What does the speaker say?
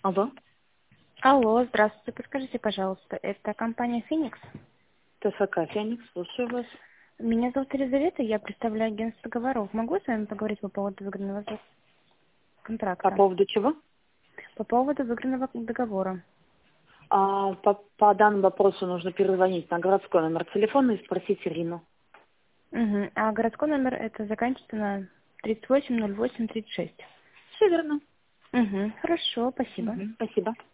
Алло, Алло, здравствуйте. Подскажите, пожалуйста, это компания «Феникс»? ТСК «Феникс», слушаю вас. Меня зовут Елизавета, я представляю агентство договоров. Могу с вами поговорить по поводу выигранного По контракта? поводу чего? По поводу выигранного договора. По данному вопросу нужно перезвонить на городской номер телефона и спросить Ирину. Угу. А городской номер это заканчивается на 380836. Все верно. Угу. Хорошо, спасибо. Спасибо.